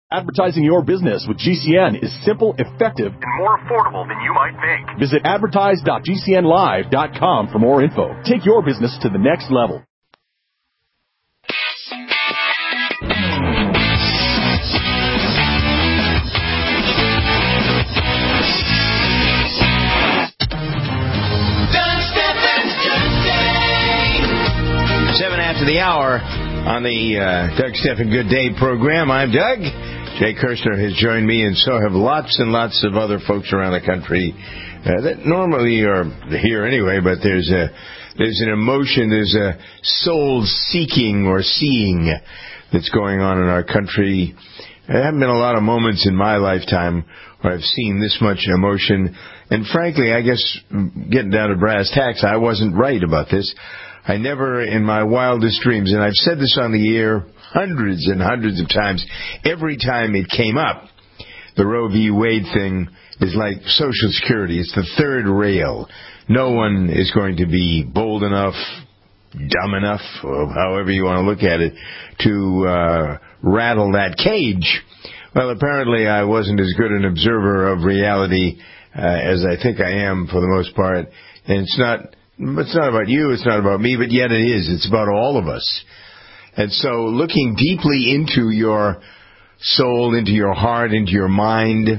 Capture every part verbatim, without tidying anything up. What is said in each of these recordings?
Advertising your business with G C N is simple, effective, and more affordable than you might think. Visit advertise dot g c n live dot com for more info. Take your business to the next level. Seven after the hour on the uh, Doug Stephan Good Day program. I'm Doug. Jay Kirshner has joined me, and so have lots and lots of other folks around the country uh, that normally are here anyway, but there's a there's an emotion, there's a soul-seeking or seeing that's going on in our country. There haven't been a lot of moments in my lifetime where I've seen this much emotion, and frankly, I guess, getting down to brass tacks, I wasn't right about this. I never, in my wildest dreams, and I've said this on the air hundreds and hundreds of times, every time it came up, the Roe v. Wade thing is like Social Security. It's the third rail. No one is going to be bold enough, dumb enough, or however you want to look at it, to uh, rattle that cage. Well, apparently I wasn't as good an observer of reality uh, as I think I am for the most part. And it's not, it's not about you, it's not about me, but yet it is. It's about all of us. And so looking deeply into your soul, into your heart, into your mind,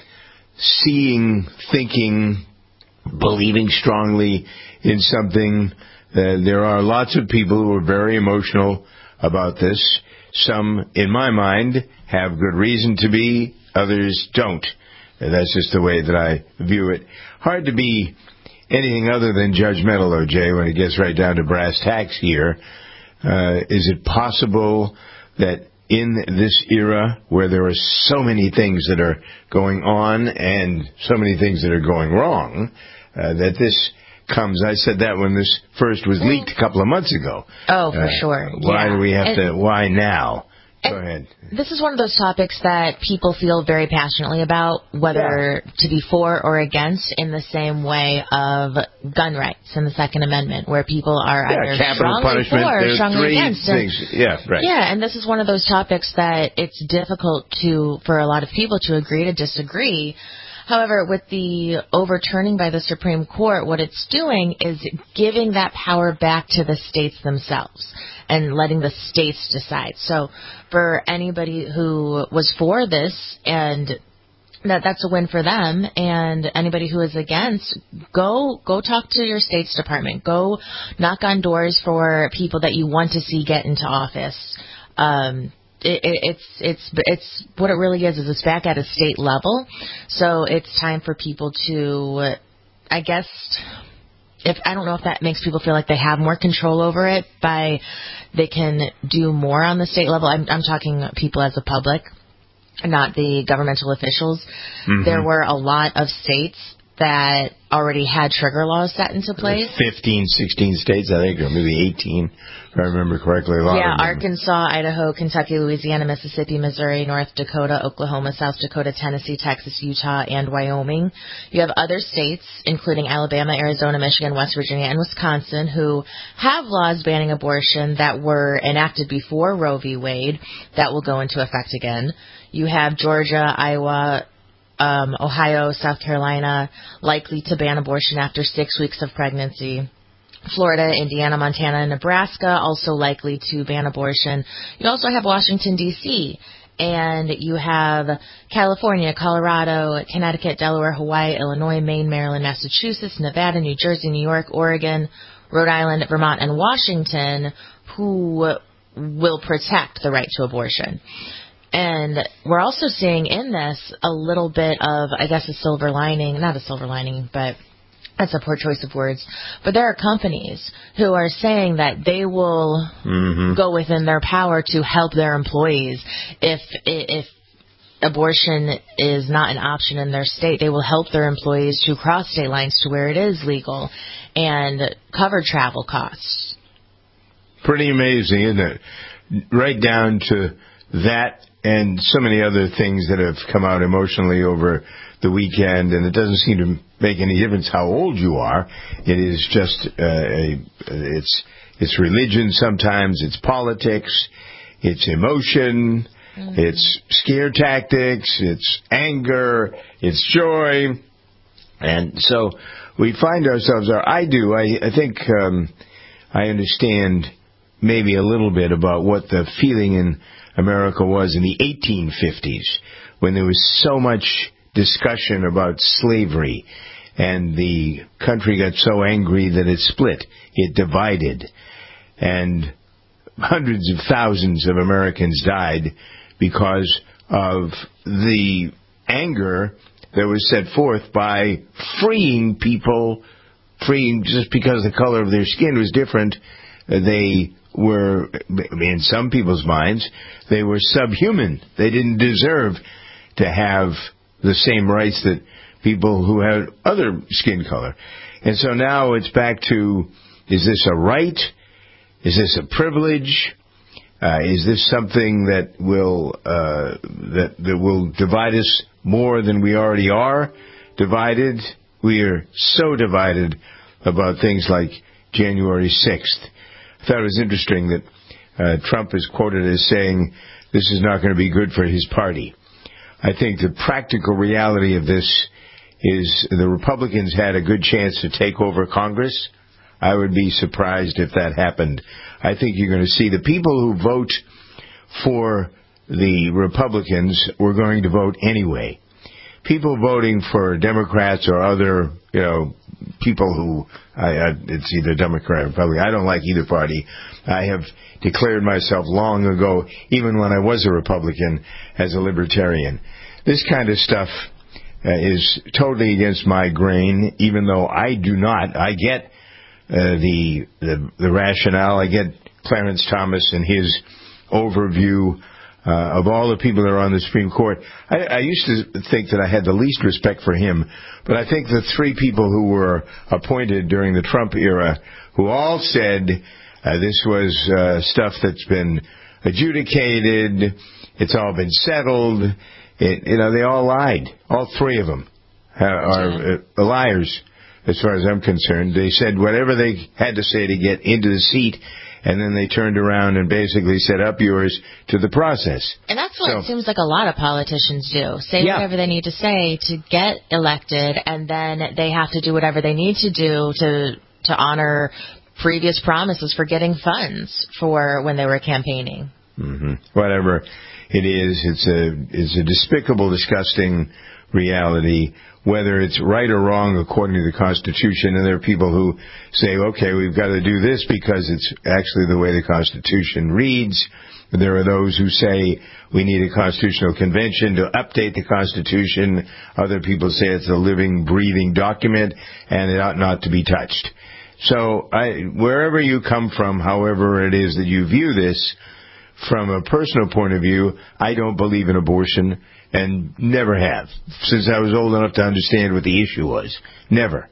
seeing, thinking, believing strongly in something, uh, there are lots of people who are very emotional about this. Some, in my mind, have good reason to be, others don't. And that's just the way that I view it. Hard to be anything other than judgmental, though, Jay, when it gets right down to brass tacks here. Uh, is it possible that in this era where there are so many things that are going on and so many things that are going wrong, uh, that this comes, I said that when this first was leaked a couple of months ago. Oh, for uh, sure. Why yeah. do we have and, to, why now? Go ahead. This is one of those topics that people feel very passionately about, whether yeah. to be for or against, in the same way of gun rights and the Second Amendment, where people are yeah, either capital strongly punishment, for or strongly against. Things. And, yeah, right. Yeah, and this is one of those topics that it's difficult to for a lot of people to agree to disagree. However, with the overturning by the Supreme Court, what it's doing is giving that power back to the states themselves and letting the states decide. So for anybody who was for this, and that that's a win for them, and anybody who is against, go go talk to your State's Department. Go knock on doors for people that you want to see get into office. Um It, it, it's it's it's what it really is is it's back at a state level, so it's time for people to, I guess, if I don't know if that makes people feel like they have more control over it by they can do more on the state level. I'm I'm talking people as a public, not the governmental officials. Mm-hmm. There were a lot of states that already had trigger laws set into place. fifteen, sixteen states, I think, or maybe eighteen, if I remember correctly. A lot yeah, of them. Arkansas, Idaho, Kentucky, Louisiana, Mississippi, Missouri, North Dakota, Oklahoma, South Dakota, Tennessee, Texas, Utah, and Wyoming. You have other states, including Alabama, Arizona, Michigan, West Virginia, and Wisconsin, who have laws banning abortion that were enacted before Roe v. Wade that will go into effect again. You have Georgia, Iowa, Um, Ohio, South Carolina, likely to ban abortion after six weeks of pregnancy. Florida, Indiana, Montana, and Nebraska also likely to ban abortion. You also have Washington, D C, and you have California, Colorado, Connecticut, Delaware, Hawaii, Illinois, Maine, Maryland, Massachusetts, Nevada, New Jersey, New York, Oregon, Rhode Island, Vermont, and Washington, who will protect the right to abortion. And we're also seeing in this a little bit of, I guess, a silver lining, not a silver lining, but that's a poor choice of words. But there are companies who are saying that they will mm-hmm. go within their power to help their employees. If, if abortion is not an option in their state, they will help their employees to cross state lines to where it is legal and cover travel costs. Pretty amazing, isn't it? Right down to that. And so many other things that have come out emotionally over the weekend, and it doesn't seem to make any difference how old you are. It is just uh, a, it's it's religion sometimes, it's politics, it's emotion, Mm-hmm. It's scare tactics, it's anger, it's joy. And so we find ourselves, or I do, I, I think um, I understand maybe a little bit about what the feeling in America was in the eighteen fifties, when there was so much discussion about slavery, and the country got so angry that it split, it divided, and hundreds of thousands of Americans died because of the anger that was set forth by freeing people, freeing just because the color of their skin was different. They were, in some people's minds, they were subhuman. They didn't deserve to have the same rights that people who had other skin color. And so now it's back to, is this a right? Is this a privilege? Uh, is this something that will uh, that that will divide us more than we already are divided? We are so divided about things like January sixth. I thought it was interesting that uh, Trump is quoted as saying this is not going to be good for his party. I think the practical reality of this is the Republicans had a good chance to take over Congress. I would be surprised if that happened. I think you're going to see the people who vote for the Republicans were going to vote anyway. People voting for Democrats or other, you know, people who, I, I, it's either Democrat or Republican. I don't like either party. I have declared myself long ago, even when I was a Republican, as a libertarian. This kind of stuff uh, is totally against my grain, even though I do not. I get Uh, the, the the rationale. I get Clarence Thomas and his overview uh, of all the people that are on the Supreme Court. I, I used to think that I had the least respect for him, but I think the three people who were appointed during the Trump era, who all said uh, this was uh, stuff that's been adjudicated, it's all been settled, it, you know, they all lied. All three of them are, are uh, liars. As far as I'm concerned, they said whatever they had to say to get into the seat, and then they turned around and basically said, up yours to the process. And that's what so, it seems like a lot of politicians do. Say yeah. whatever they need to say to get elected, and then they have to do whatever they need to do to to honor previous promises for getting funds for when they were campaigning. Mm-hmm. Whatever it is, it's a it's a despicable, disgusting reality. Whether it's right or wrong according to the Constitution, and there are people who say, okay, we've got to do this because it's actually the way the Constitution reads. There are those who say we need a constitutional convention to update the Constitution. Other people say it's a living, breathing document, and it ought not to be touched. So I, wherever you come from, however it is that you view this, from a personal point of view, I don't believe in abortion. And never have, since I was old enough to understand what the issue was. Never.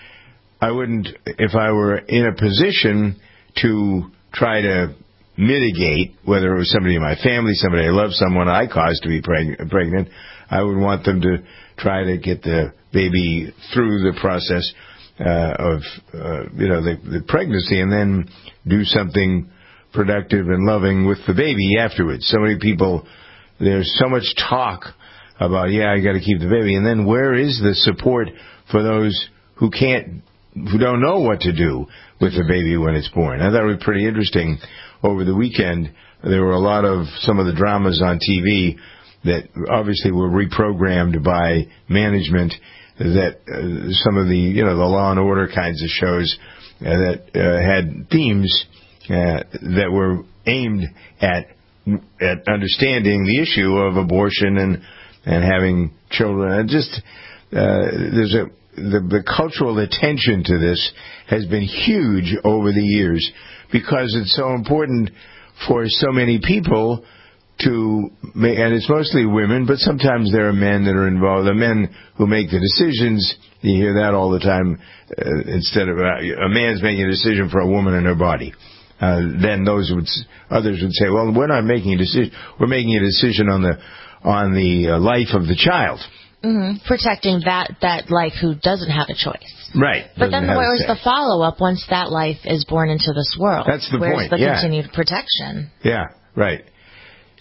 I wouldn't, if I were in a position to try to mitigate, whether it was somebody in my family, somebody I love, someone I caused to be preg- pregnant, I would want them to try to get the baby through the process uh, of, uh, you know, the, the pregnancy, and then do something productive and loving with the baby afterwards. So many people... There's so much talk about, yeah, I got to keep the baby. And then where is the support for those who can't, who don't know what to do with the baby when it's born? I thought it was pretty interesting. Over the weekend, there were a lot of some of the dramas on T V that obviously were reprogrammed by management, that uh, some of the, you know, the Law and Order kinds of shows uh, that uh, had themes uh, that were aimed at at understanding the issue of abortion and and having children. And just uh, there's a the, the cultural attention to this has been huge over the years because it's so important for so many people to make, and it's mostly women, but sometimes there are men that are involved. The men who make the decisions, you hear that all the time. Uh, instead of uh, a man's making a decision for a woman and her body. Uh, then those would, others would say, well, we're not making a decision. We're making a decision on the on the uh, life of the child. Mm-hmm. Protecting that, that life who doesn't have a choice. Right. But then where's the follow-up once that life is born into this world? That's the where's point, Where's the yeah. continued protection? Yeah, right.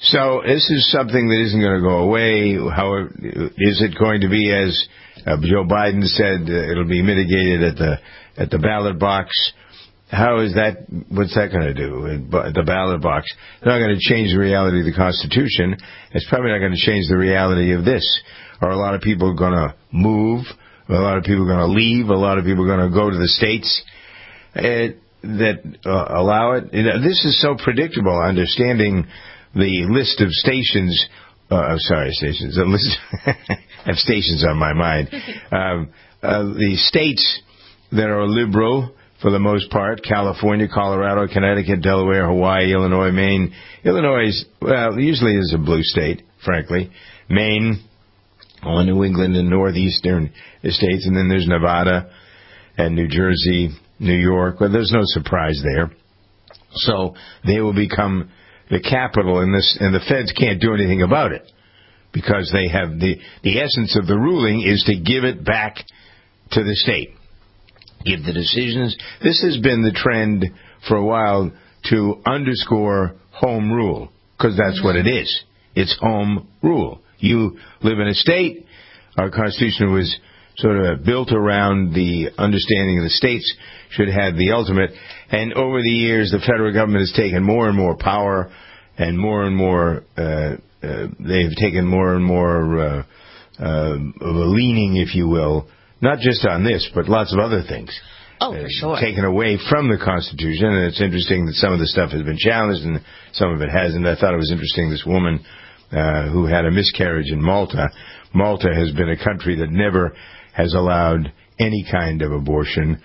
So this is something that isn't going to go away. How is it going to be, as uh, Joe Biden said, uh, it'll be mitigated at the at the ballot box? How is that? What's that going to do at the ballot box? It's not going to change the reality of the Constitution. It's probably not going to change the reality of this. Are a lot of people going to move? Are a lot of people going to leave? A lot of people are going to go to the states uh, that uh, allow it? You know, this is so predictable, understanding the list of stations, uh, I'm sorry, stations, the list of stations on my mind. Um, uh, the states that are liberal, for the most part, California, Colorado, Connecticut, Delaware, Hawaii, Illinois, Maine. Illinois is, well, usually is a blue state, frankly. Maine, all New England and northeastern states, and then there's Nevada and New Jersey, New York. Well, there's no surprise there. So they will become the capital, and this, and the feds can't do anything about it because they have the the essence of the ruling is to give it back to the state, give the decisions. This has been the trend for a while to underscore home rule, because that's mm-hmm. what it is. It's home rule. You live in a state. Our Constitution was sort of built around the understanding of the states should have the ultimate. And over the years, the federal government has taken more and more power, and more and more, uh, uh, they've taken more and more uh, uh, of a leaning, if you will, not just on this, but lots of other things. Oh, for sure. Taken away from the Constitution, and it's interesting that some of the stuff has been challenged and some of it hasn't. I thought it was interesting, this woman uh, who had a miscarriage in Malta. Malta has been a country that never has allowed any kind of abortion.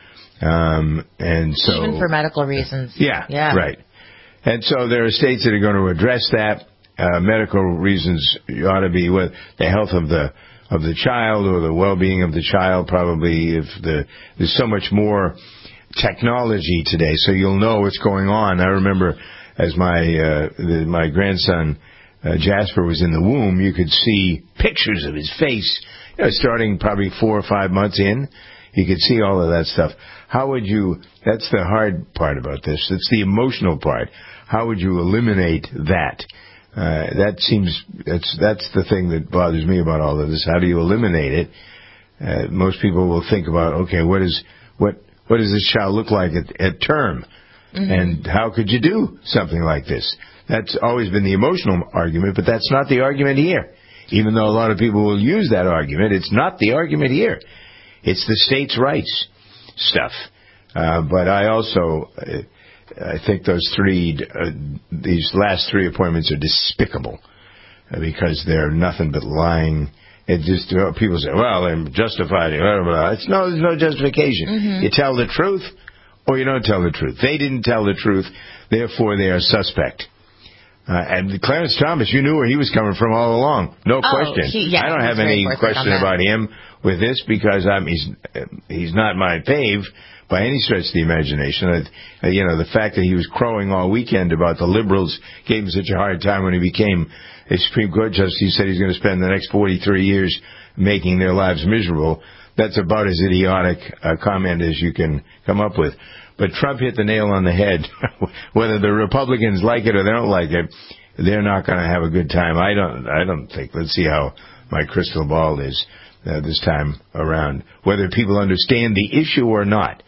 Um, and so, even for medical reasons. Yeah, yeah, right. And so there are states that are going to address that. Uh, medical reasons ought to be with the health of the of the child or the well-being of the child. Probably, if the there's so much more technology today, so you'll know what's going on. I remember as my uh, the, my grandson uh, Jasper was in the womb, you could see pictures of his face. You know, starting probably four or five months in, you could see all of that stuff. How would you, that's the hard part about this, it's the emotional part. How would you eliminate that? Uh, that seems, that's that's the thing that bothers me about all of this. How do you eliminate it? Uh, most people will think about, okay, what is, what, what does this child look like at, at term? Mm-hmm. And how could you do something like this? That's always been the emotional argument, but that's not the argument here. Even though a lot of people will use that argument, it's not the argument here. It's the states' rights stuff. Uh, but I also, uh, I think those three, uh, these last three appointments are despicable uh, because they're nothing but lying. It just, uh, people say, well, they're justified. Blah, blah, blah. It's no, there's no justification. Mm-hmm. You tell the truth or you don't tell the truth. They didn't tell the truth, therefore they are suspect. Uh, and Clarence Thomas, you knew where he was coming from all along. No oh, question. He, yeah, I don't have any question about him with this because I'm, he's he's not my fave by any stretch of the imagination. Uh, you know, the fact that he was crowing all weekend about the liberals gave him such a hard time when he became a Supreme Court justice. He said he's going to spend the next forty-three years making their lives miserable. That's about as idiotic a comment as you can come up with. But Trump hit the nail on the head. Whether the Republicans like it or they don't like it, they're not going to have a good time. I don't. I don't think. Let's see how my crystal ball is uh, this time around. Whether people understand the issue or not,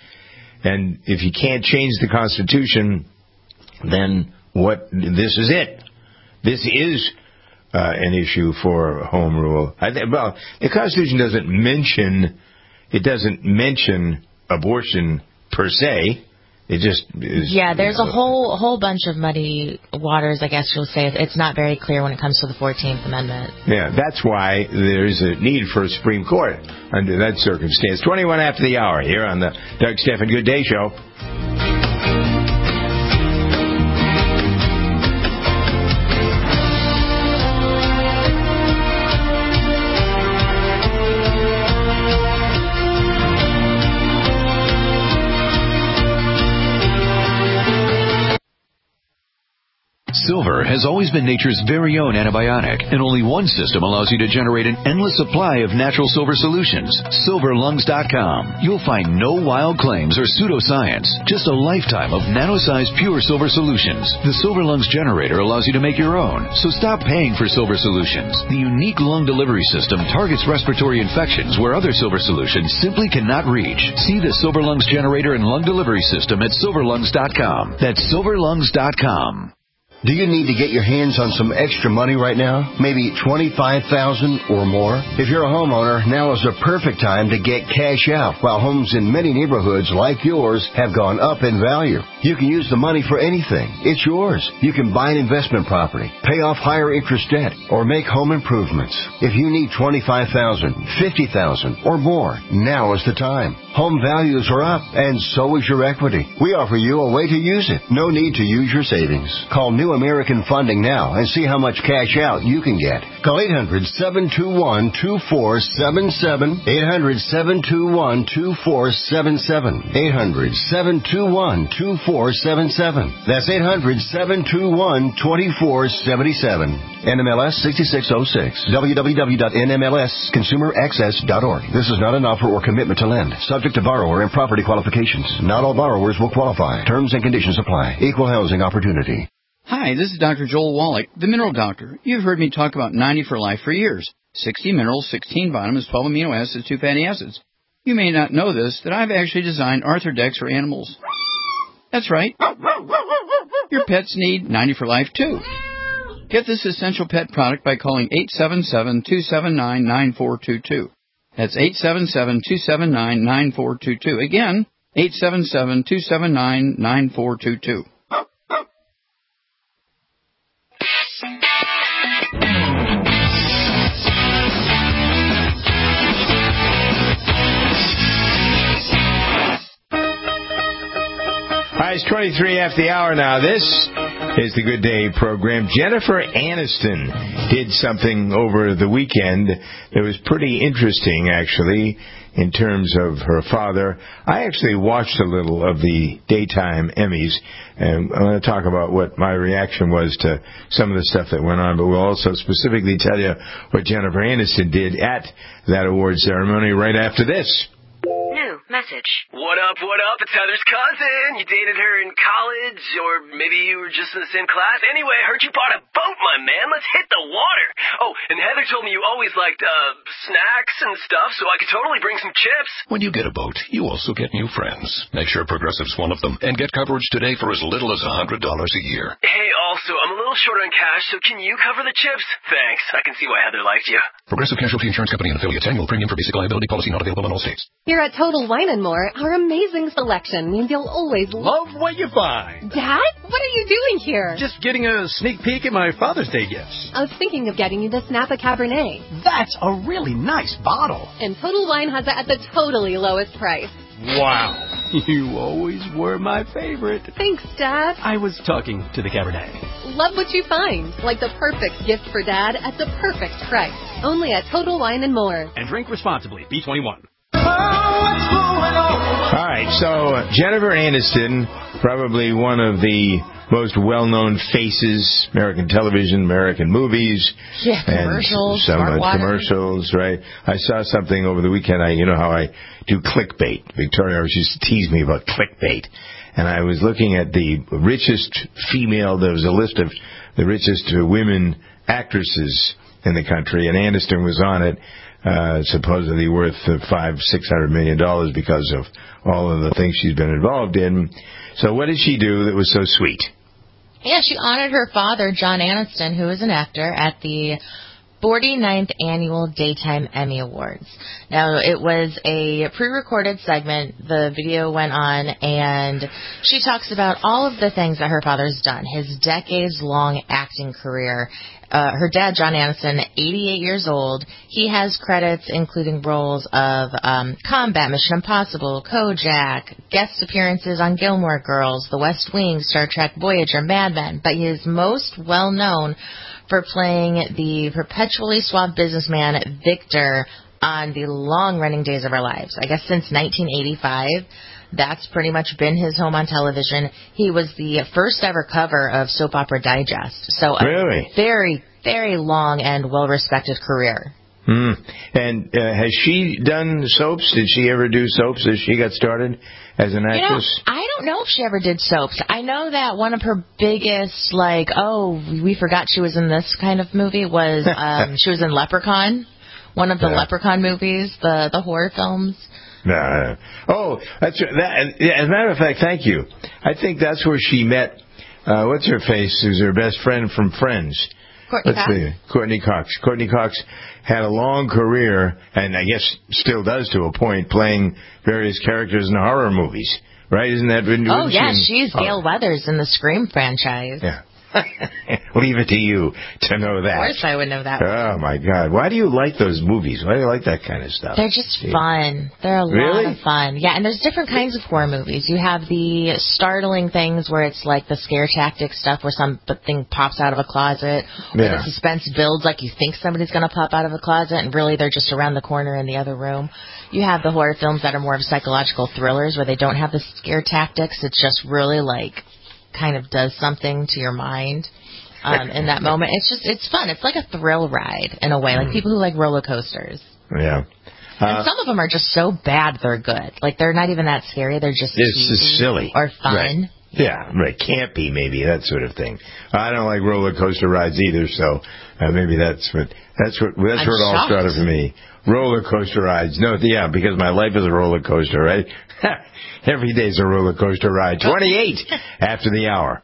and if you can't change the Constitution, then what? This is it. This is uh, an issue for home rule. I think. Well, the Constitution doesn't mention. It doesn't mention abortion per se. It just is. Yeah, there's a whole whole bunch of muddy waters, I guess you'll say. It's not very clear when it comes to the fourteenth Amendment. Yeah, that's why there's a need for a Supreme Court under that circumstance. twenty-one after the hour here on the Doug Stephan Good Day Show. Silver has has always been nature's very own antibiotic, and only one system allows you to generate an endless supply of natural silver solutions. silver lungs dot com. You'll find no wild claims or pseudoscience, just a lifetime of nano-sized pure silver solutions. The Silver Lungs generator allows you to make your own, so stop paying for silver solutions. The unique lung delivery system targets respiratory infections where other silver solutions simply cannot reach. See the Silver Lungs generator and lung delivery system at silver lungs dot com. That's silver lungs dot com. Do you need to get your hands on some extra money right now? Maybe twenty-five thousand dollars or more? If you're a homeowner, now is the perfect time to get cash out while homes in many neighborhoods like yours have gone up in value. You can use the money for anything. It's yours. You can buy an investment property, pay off higher interest debt, or make home improvements. If you need twenty-five thousand dollars, fifty thousand dollars or more, now is the time. Home values are up, and so is your equity. We offer you a way to use it. No need to use your savings. Call New American Funding now and see how much cash out you can get. Call eight hundred, seven two one, two four seven seven, eight hundred, seven two one, two four seven seven, eight hundred, seven two one, two four seven seven. That's eight hundred, seven two one, two four seven seven. N M L S sixty-six oh six. w w w dot n m l s consumer access dot org. This is not an offer or commitment to lend. Subject to borrower and property qualifications. Not all borrowers will qualify. Terms and conditions apply. Equal housing opportunity. Hi, this is Doctor Joel Wallach, the Mineral Doctor. You've heard me talk about ninety for Life for years. sixty minerals, sixteen vitamins, twelve amino acids, two fatty acids. You may not know this, that I've actually designed Arthrodex for animals. That's right. Your pets need ninety for Life, too. Get this essential pet product by calling eight seven seven, two seven nine, nine four two two. That's eight seven seven, two seven nine, nine four two two. Again, eight seven seven, two seven nine, nine four two two. Hi, it's twenty-three after the hour now. This is the Good Day program. Jennifer Aniston did something over the weekend that was pretty interesting, actually, in terms of her father. I actually watched a little of the daytime Emmys, and I'm going to talk about what my reaction was to some of the stuff that went on, but we'll also specifically tell you what Jennifer Aniston did at that award ceremony right after this. New message. What up, what up? It's Heather's cousin. You dated her in college, or maybe you were just in the same class. Anyway, I heard you bought a boat, my man. Let's hit the water. Oh, and Heather told me you always liked, uh, snacks and stuff, so I could totally bring some chips. When you get a boat, you also get new friends. Make sure Progressive's one of them, and get coverage today for as little as one hundred dollars a year. Hey, also, I'm a little short on cash, so can you cover the chips? Thanks. I can see why Heather liked you. Progressive Casualty Insurance Company and affiliates. Annual premium for basic liability policy not available in all states. Here at Total Wine and More, our amazing selection means you'll always love what you find. Dad, what are you doing here? Just getting a sneak peek at my Father's Day gifts. I was thinking of getting you the Snappa Cabernet. That's a really nice bottle. And Total Wine has it at the totally lowest price. Wow. You always were my favorite. Thanks, Dad. I was talking to the Cabernet. Love what you find. Like the perfect gift for Dad at the perfect price. Only at Total Wine and More. And drink responsibly. B twenty-one. All right, so Jennifer Aniston, probably one of the most well-known faces, American television, American movies. Yeah, commercials, and some uh, water. commercials, right? I saw something over the weekend. I, you know how I do clickbait. Victoria always used to tease me about clickbait. And I was looking at the richest female, there was a list of the richest women actresses in the country, and Aniston was on it. Uh, supposedly worth uh, five, six hundred million dollars because of all of the things she's been involved in. So what did she do that was so sweet? Yeah, she honored her father, John Aniston, who is an actor, at the forty-ninth Annual Daytime Emmy Awards. Now, it was a pre-recorded segment. The video went on, and she talks about all of the things that her father's done, his decades-long acting career. Uh, her dad, John Aniston, eighty-eight years old. He has credits including roles of um, Combat, Mission Impossible, Kojak, guest appearances on Gilmore Girls, The West Wing, Star Trek Voyager, Mad Men. But he is most well known for playing the perpetually suave businessman Victor on the long-running Days of Our Lives. I guess since nineteen eighty-five, that's pretty much been his home on television. He was the first ever cover of Soap Opera Digest. So a really? very, very long and well-respected career. Hmm. And uh, has she done soaps? Did she ever do soaps as she got started as an actress? You know, I don't know if she ever did soaps. I know that one of her biggest, like, oh, we forgot she was in this kind of movie was um, she was in Leprechaun, one of the yeah. Leprechaun movies, the the horror films. No, no. Oh, that's that. As a matter of fact, thank you. I think that's where she met. Uh, what's her face? Who's her best friend from Friends? Courtney Let's Cox. see. Courtney Cox. Courtney Cox had a long career, and I guess still does to a point, playing various characters in horror movies. Right? Isn't that? Oh yeah, she's Gail oh. Weathers in the Scream franchise. Yeah. Leave it to you to know that. Of course I would know that. Oh, my God. Why do you like those movies? Why do you like that kind of stuff? They're just yeah. fun. They're a really? lot of fun. Yeah, and there's different kinds of horror movies. You have the startling things where it's like the scare tactic stuff where something pops out of a closet, or yeah. the suspense builds like you think somebody's going to pop out of a closet, and really they're just around the corner in the other room. You have the horror films that are more of psychological thrillers where they don't have the scare tactics. It's just really like kind of does something to your mind um, in that moment. It's just, it's fun. It's like a thrill ride in a way, like people who like roller coasters. Yeah. Uh, and some of them are just so bad they're good. Like they're not even that scary. They're just It's just silly. Or fun. Right. Yeah, right. Campy, maybe, that sort of thing. I don't like roller coaster rides either, so uh, maybe that's what that's what that's I'm where it all shocked. started for me. Roller coaster rides. No, yeah, because my life is a roller coaster, right? Every day's a roller coaster ride. twenty-eight after the hour.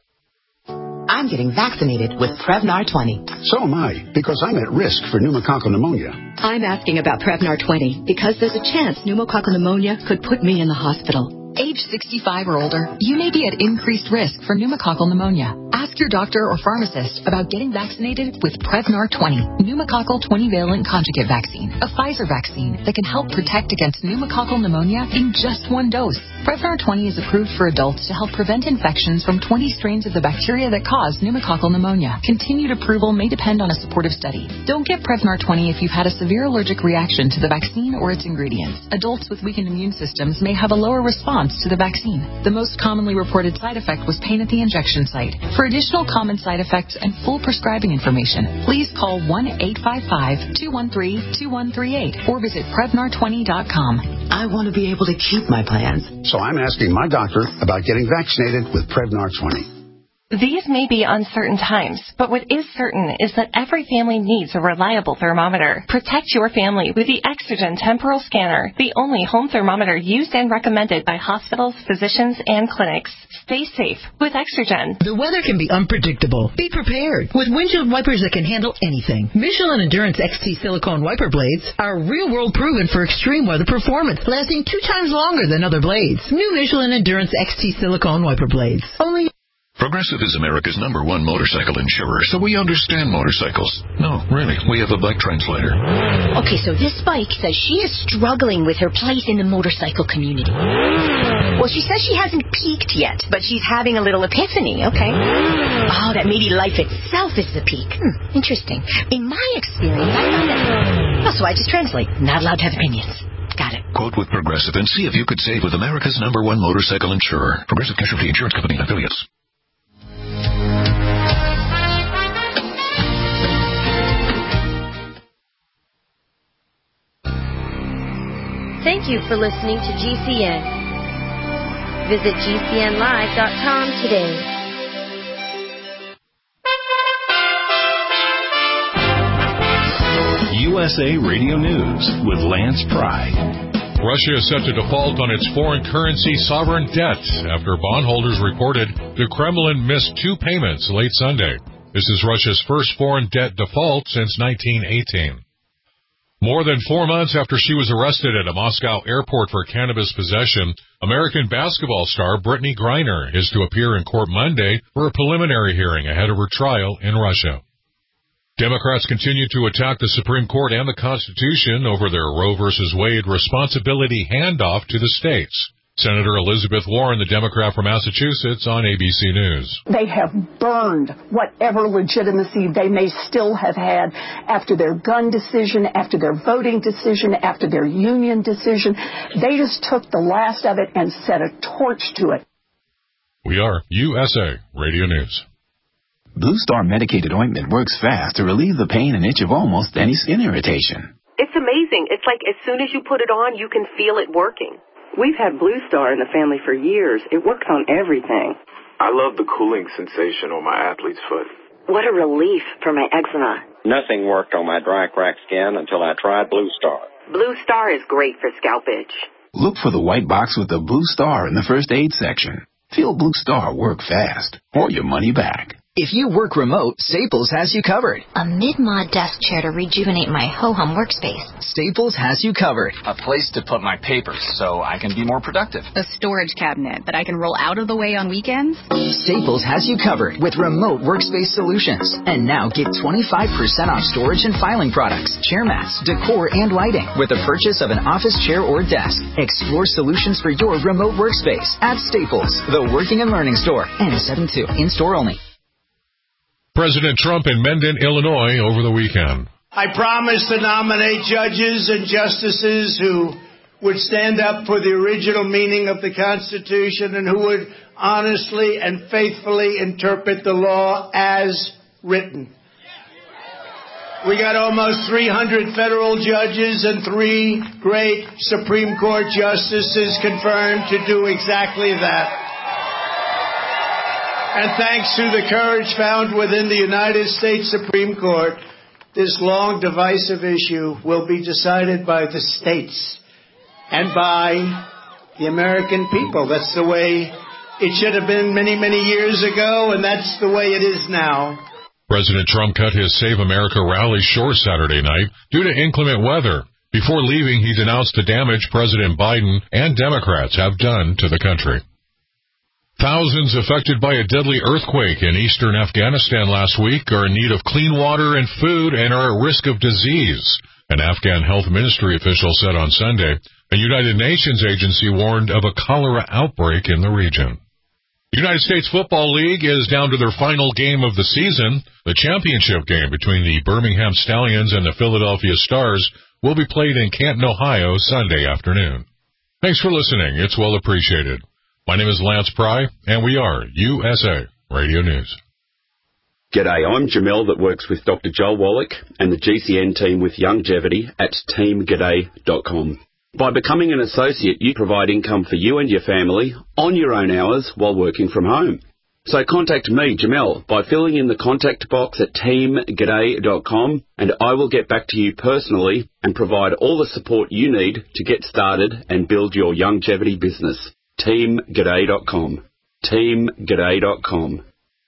I'm getting vaccinated with Prevnar twenty. So am I, because I'm at risk for pneumococcal pneumonia. I'm asking about Prevnar twenty because there's a chance pneumococcal pneumonia could put me in the hospital. Age sixty-five or older, you may be at increased risk for pneumococcal pneumonia. Ask your doctor or pharmacist about getting vaccinated with Prevnar twenty, pneumococcal twenty-valent conjugate vaccine, a Pfizer vaccine that can help protect against pneumococcal pneumonia in just one dose. Prevnar twenty is approved for adults to help prevent infections from twenty strains of the bacteria that cause pneumococcal pneumonia. Continued approval may depend on a supportive study. Don't get Prevnar twenty if you've had a severe allergic reaction to the vaccine or its ingredients. Adults with weakened immune systems may have a lower response to the vaccine. The most commonly reported side effect was pain at the injection site. For additional common side effects and full prescribing information, please call one eight five five, two one three, two one three eight or visit Prevnar twenty dot com. I want to be able to keep my plans. So I'm asking my doctor about getting vaccinated with Prevnar twenty. These may be uncertain times, but what is certain is that every family needs a reliable thermometer. Protect your family with the Exergen Temporal Scanner, the only home thermometer used and recommended by hospitals, physicians, and clinics. Stay safe with Exergen. The weather can be unpredictable. Be prepared with windshield wipers that can handle anything. Michelin Endurance X T silicone wiper blades are real-world proven for extreme weather performance, lasting two times longer than other blades. New Michelin Endurance X T silicone wiper blades. Only Progressive is America's number one motorcycle insurer, so we understand motorcycles. No, really, we have a bike translator. Okay, so this bike says she is struggling with her place in the motorcycle community. Well, she says she hasn't peaked yet, but she's having a little epiphany, okay? Oh, that maybe life itself is the peak. Hmm, interesting. In my experience, I found that... Oh, so I just translate. Not allowed to have opinions. Got it. Quote with Progressive and see if you could save with America's number one motorcycle insurer. Progressive Casualty Insurance Company and affiliates. Thank you for listening to G C N. Visit G C N live dot com today. U S A Radio News with Lance Pry. Russia is set to default on its foreign currency sovereign debt after bondholders reported the Kremlin missed two payments late Sunday. This is Russia's first foreign debt default since nineteen eighteen. More than four months after she was arrested at a Moscow airport for cannabis possession, American basketball star Brittany Griner is to appear in court Monday for a preliminary hearing ahead of her trial in Russia. Democrats continue to attack the Supreme Court and the Constitution over their Roe v. Wade responsibility handoff to the states. Senator Elizabeth Warren, the Democrat from Massachusetts, on A B C News. They have burned whatever legitimacy they may still have had after their gun decision, after their voting decision, after their union decision. They just took the last of it and set a torch to it. We are U S A Radio News. Blue Star medicated ointment works fast to relieve the pain and itch of almost any skin irritation. It's amazing. It's like as soon as you put it on, you can feel it working. We've had Blue Star in the family for years. It works on everything. I love the cooling sensation on my athlete's foot. What a relief for my eczema. Nothing worked on my dry, cracked skin until I tried Blue Star. Blue Star is great for scalp itch. Look for the white box with the Blue Star in the first aid section. Feel Blue Star work fast, or your money back. If you work remote, Staples has you covered. A mid-mod desk chair to rejuvenate my ho-hum workspace. Staples has you covered. A place to put my papers so I can be more productive. A storage cabinet that I can roll out of the way on weekends. Staples has you covered with remote workspace solutions. And now get twenty-five percent off storage and filing products, chair mats, decor, and lighting with the purchase of an office chair or desk. Explore solutions for your remote workspace at Staples, the working and learning store. N seventy-two, in-store only. President Trump in Mendon, Illinois, over the weekend. I promise to nominate judges and justices who would stand up for the original meaning of the Constitution and who would honestly and faithfully interpret the law as written. We got almost three hundred federal judges and three great Supreme Court justices confirmed to do exactly that. And thanks to the courage found within the United States Supreme Court, this long divisive issue will be decided by the states and by the American people. That's the way it should have been many, many years ago, and that's the way it is now. President Trump cut his Save America rally short Saturday night due to inclement weather. Before leaving, he denounced the damage President Biden and Democrats have done to the country. Thousands affected by a deadly earthquake in eastern Afghanistan last week are in need of clean water and food and are at risk of disease, an Afghan health ministry official said on Sunday. A United Nations agency warned of a cholera outbreak in the region. The United States Football League is down to their final game of the season. The championship game between the Birmingham Stallions and the Philadelphia Stars will be played in Canton, Ohio, Sunday afternoon. Thanks for listening. It's well appreciated. My name is Lance Pry, and we are U S A Radio News. G'day, I'm Jamel that works with Doctor Joel Wallach and the G C N team with Longevity at team g'day dot com. By becoming an associate, you provide income for you and your family on your own hours while working from home. So contact me, Jamel, by filling in the contact box at team g'day dot com, and I will get back to you personally and provide all the support you need to get started and build your longevity business. team g'day dot com. team g'day dot com.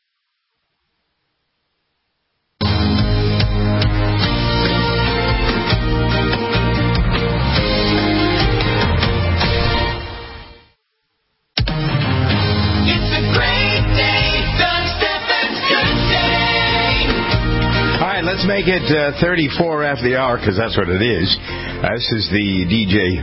It's a great day, Doug Stephan's Good Day. All right, let's make it uh, thirty-four after the hour, because that's what it is. Uh, this is the D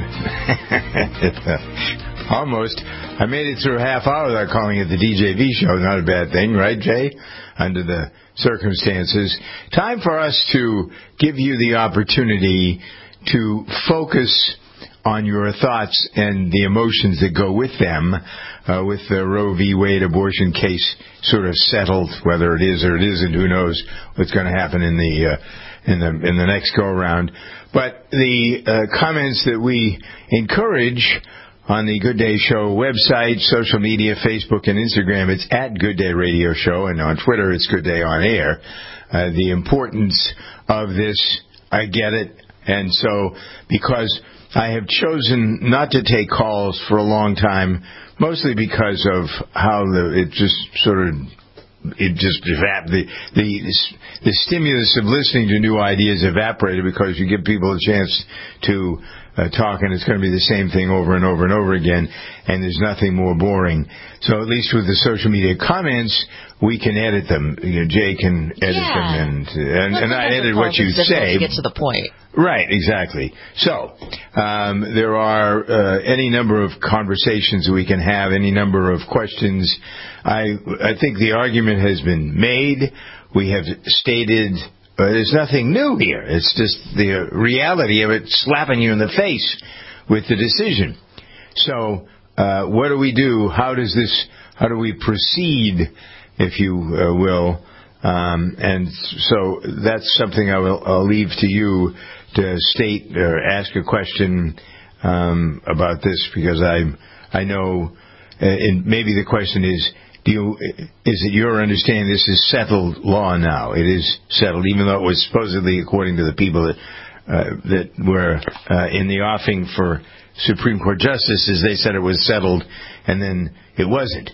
J... Almost. I made it through a half hour without calling it the D J V show. Not a bad thing, right, Jay? Under the circumstances. Time for us to give you the opportunity to focus on your thoughts and the emotions that go with them, uh, with the Roe v. Wade abortion case sort of settled, whether it is or it isn't. Who knows what's going to happen in the uh, in the in the next go around? But the uh, comments that we encourage on the Good Day Show website, social media, Facebook and Instagram, it's at Good Day Radio Show, and on Twitter it's Good Day On Air. Uh, the importance of this, I get it, and so because I have chosen not to take calls for a long time, mostly because of how the it just sort of it just evap the the the stimulus of listening to new ideas evaporated because you give people a chance to Uh, talk, and it's going to be the same thing over and over and over again, and there's nothing more boring. So at least with the social media comments, we can edit them. You know, Jay can edit yeah. them, and and, and I edit what you say. To get to the point. Right, exactly. So, um, there are uh, any number of conversations we can have, any number of questions. I I think the argument has been made. We have stated uh, there's nothing new here. It's just the reality of it slapping you in the face with the decision. So, uh, what do we do? How does this, how do we proceed, if you uh, will? Um, and so that's something I will, I'll leave to you to state or ask a question um, about this, because I I know, uh, and maybe the question is, do you is it your understanding this is settled law now? It is settled, even though it was supposedly, according to the people that uh, that were uh, in the offing for Supreme Court justices, they said it was settled, and then it wasn't.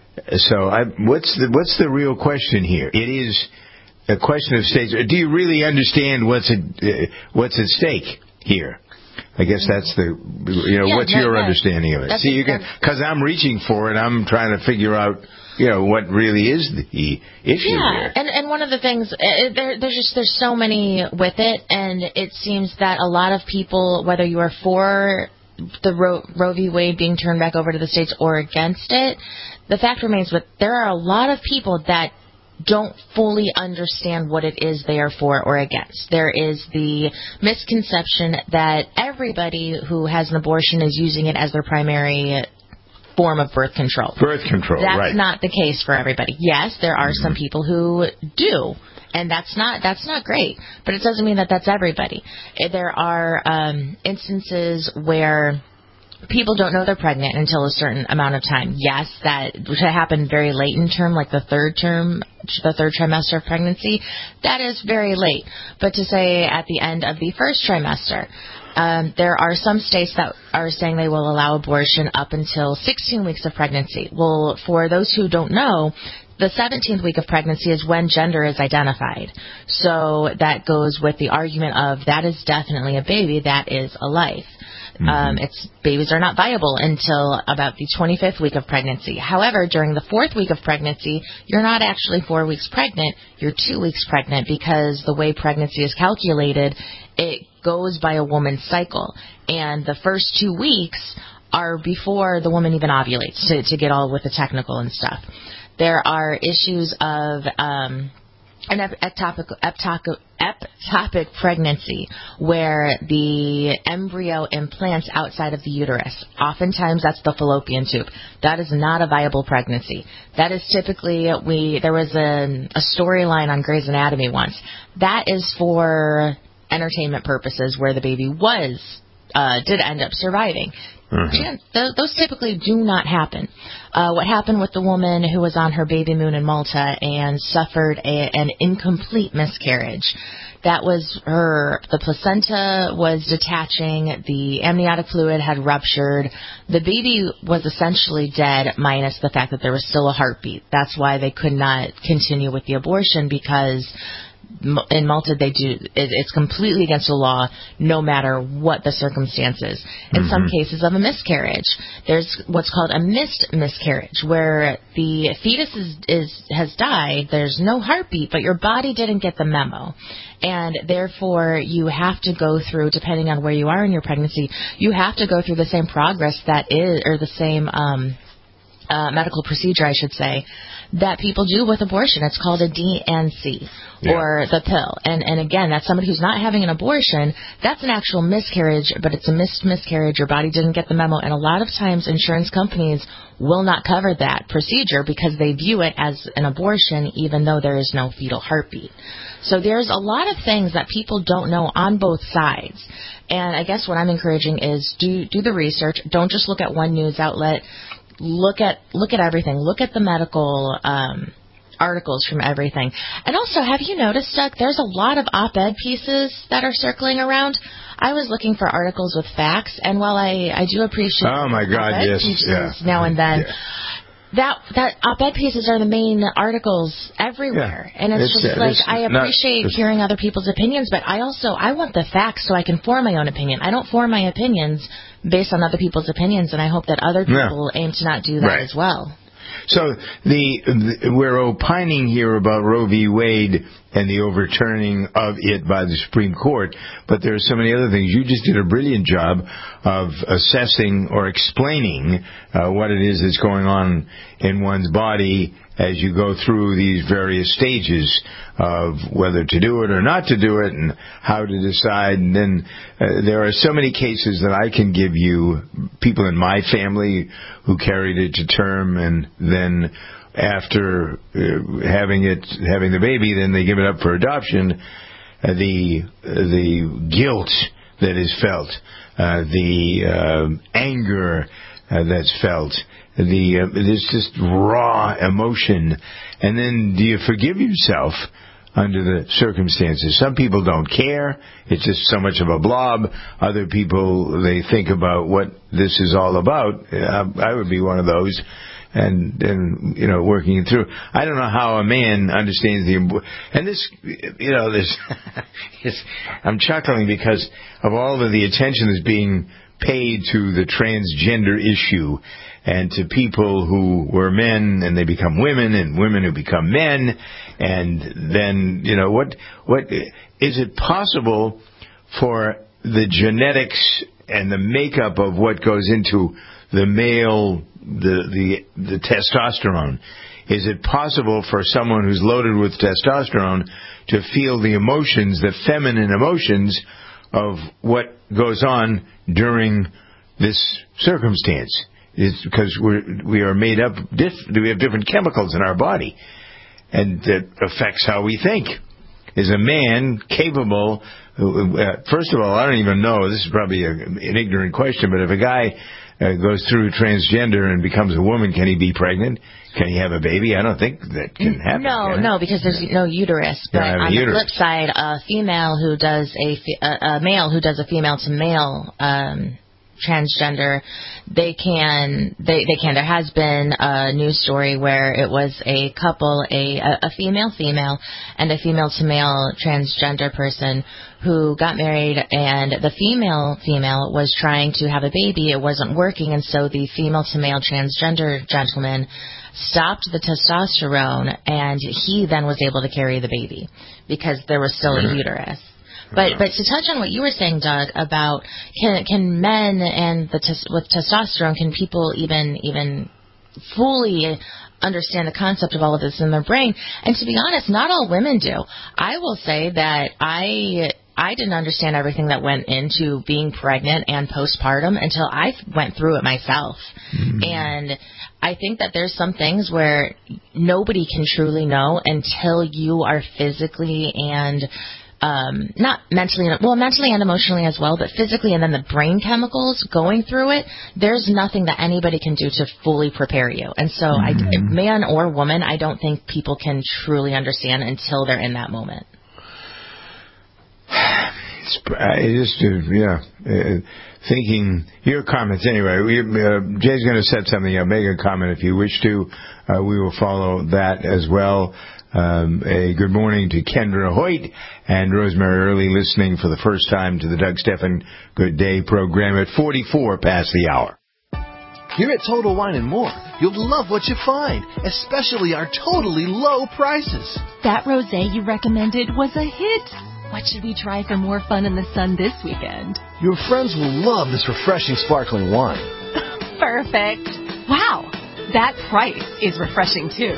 So, I, what's the what's the real question here? It is a question of states. Do you really understand what's at uh, what's at stake here? I guess that's the you know yeah, what's no, your no, understanding of it? See, you can because I'm reaching for it. I'm trying to figure out you know what really is the issue yeah, here. and and one of the things uh, there there's just there's so many with it, and it seems that a lot of people, whether you are for the Roe, Roe v. Wade being turned back over to the states or against it, the fact remains that there are a lot of people that don't fully understand what it is they are for or against. There is the misconception that everybody who has an abortion is using it as their primary form of birth control. Birth control, That's right. not the case for everybody. Yes, there are mm-hmm. some people who do, and that's not that's not great, but it doesn't mean that that's everybody. There are um, instances where people don't know they're pregnant until a certain amount of time. Yes, that which happened very late in term, like the third term, the third trimester of pregnancy. That is very late. But to say at the end of the first trimester, um, there are some states that are saying they will allow abortion up until sixteen weeks of pregnancy. Well, for those who don't know, the seventeenth week of pregnancy is when gender is identified. So that goes with the argument of that is definitely a baby, that is a life. Mm-hmm. Um, it's babies are not viable until about the twenty-fifth week of pregnancy. However, during the fourth week of pregnancy, you're not actually four weeks pregnant, you're two weeks pregnant, because the way pregnancy is calculated, it goes by a woman's cycle. And the first two weeks are before the woman even ovulates, to, to get all with the technical and stuff. There are issues of um, an ectopic, ectopic, ectopic pregnancy where the embryo implants outside of the uterus. Oftentimes that's the fallopian tube. That is not a viable pregnancy. That is typically, we there was a, a storyline on Grey's Anatomy once. That is for entertainment purposes where the baby was, uh, did end up surviving. Mm-hmm. Those typically do not happen. Uh, what happened with the woman who was on her baby moon in Malta and suffered a, an incomplete miscarriage? That was her, the placenta was detaching, the amniotic fluid had ruptured, the baby was essentially dead minus the fact that there was still a heartbeat. That's why they could not continue with the abortion, because in Malta, they do. It's completely against the law, no matter what the circumstances. In mm-hmm. some cases of a miscarriage, there's what's called a missed miscarriage, where the fetus is, is has died. There's no heartbeat, but your body didn't get the memo, and therefore you have to go through, depending on where you are in your pregnancy, you have to go through the same progress that is, or the same um, uh, medical procedure, I should say, that people do with abortion. It's called a D N C, yeah. or the pill. And and again, that's somebody who's not having an abortion. That's an actual miscarriage, but it's a missed miscarriage. Your body didn't get the memo. And a lot of times insurance companies will not cover that procedure because they view it as an abortion, even though there is no fetal heartbeat. So there's a lot of things that people don't know on both sides. And I guess what I'm encouraging is do do the research. Don't just look at one news outlet. Look at look at everything. Look at the medical um, articles from everything. And also, have you noticed, Doug, there's a lot of op-ed pieces that are circling around. I was looking for articles with facts, and while I, I do appreciate oh my God, op-ed yes, pieces yeah. now and then, yeah. that that op-ed pieces are the main articles everywhere. Yeah. And it's, it's just uh, like, it's I appreciate not, hearing other people's opinions, but I also, I want the facts so I can form my own opinion. I don't form my opinions based on other people's opinions, and I hope that other people yeah. aim to not do that right. as well. So the, the we're opining here about Roe v. Wade and the overturning of it by the Supreme Court. But there are so many other things. You just did a brilliant job of assessing or explaining uh, what it is that's going on in one's body as you go through these various stages of whether to do it or not to do it and how to decide. And then uh, there are so many cases that I can give you, people in my family who carried it to term and then after uh, having it, having the baby, then they give it up for adoption. Uh, the uh, the guilt that is felt, uh, the uh, anger uh, that's felt, the uh, there's just raw emotion, and then do you forgive yourself under the circumstances? Some people don't care; it's just so much of a blob. Other people, they think about what this is all about. Uh, I would be one of those. And, and, you know, working it through. I don't know how a man understands the, and this, you know, this, I'm chuckling because of all of the attention that's being paid to the transgender issue and to people who were men and they become women and women who become men. And then, you know, what, what, is it possible for the genetics and the makeup of what goes into the male, the, the the testosterone, is it possible for someone who's loaded with testosterone to feel the emotions, the feminine emotions of what goes on during this circumstance? It's because we're, we are made up, diff, we have different chemicals in our body, and that affects how we think. Is a man capable, uh, first of all, I don't even know, this is probably a, an ignorant question, but if a guy Uh, goes through transgender and becomes a woman, can he be pregnant? Can he have a baby? I don't think that can happen. No, can no, because there's no uterus. But on uterus. the flip side, a female who does a, a, a male who does a female to male um, transgender, they can, they, they can. There has been a news story where it was a couple, a, a female female and a female to male transgender person who got married, and the female female was trying to have a baby. It wasn't working, and so the female to male transgender gentleman stopped the testosterone, and he then was able to carry the baby because there was still a uterus. But but to touch on what you were saying, Doug, about can can men and the tes- with testosterone, can people even even fully understand the concept of all of this in their brain? And to be honest, not all women do. I will say that I I didn't understand everything that went into being pregnant and postpartum until I went through it myself. Mm-hmm. And I think that there's some things where nobody can truly know until you are physically and um, not mentally, well, mentally and emotionally as well, but physically, and then the brain chemicals going through it, there's nothing that anybody can do to fully prepare you. And so, mm-hmm. I, man or woman, I don't think people can truly understand until they're in that moment. I just, uh, yeah, uh, thinking, your comments anyway. We, uh, Jay's going to set something up. Make a comment if you wish to. Uh, we will follow that as well. Um, a good morning to Kendra Hoyt and Rosemary Early, listening for the first time to the Doug Stephan Good Day program at forty-four past the hour. Here at Total Wine and More, you'll love what you find, especially our totally low prices. That rosé you recommended was a hit. What should we try for more fun in the sun this weekend? Your friends will love this refreshing sparkling wine. Perfect. Wow, that price is refreshing too.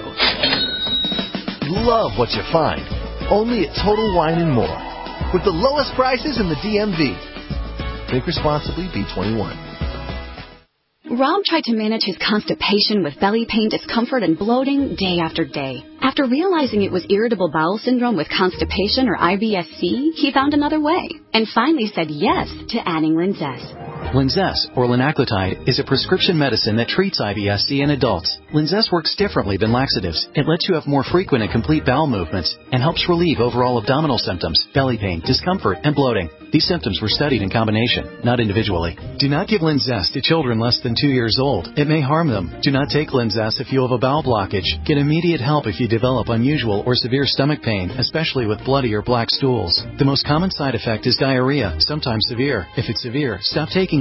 Love what you find. Only at Total Wine and More. With the lowest prices in the D M V. Drink responsibly, B twenty-one. Rob tried to manage his constipation with belly pain, discomfort, and bloating day after day. After realizing it was irritable bowel syndrome with constipation, or I B S C, he found another way and finally said yes to adding Linzess. Linzess, or linaclotide, is a prescription medicine that treats I B S C in adults. Linzess works differently than laxatives. It lets you have more frequent and complete bowel movements and helps relieve overall abdominal symptoms, belly pain, discomfort, and bloating. These symptoms were studied in combination, not individually. Do not give Linzess to children less than two years old. It may harm them. Do not take Linzess if you have a bowel blockage. Get immediate help if you develop unusual or severe stomach pain, especially with bloody or black stools. The most common side effect is diarrhea, sometimes severe. If it's severe, stop taking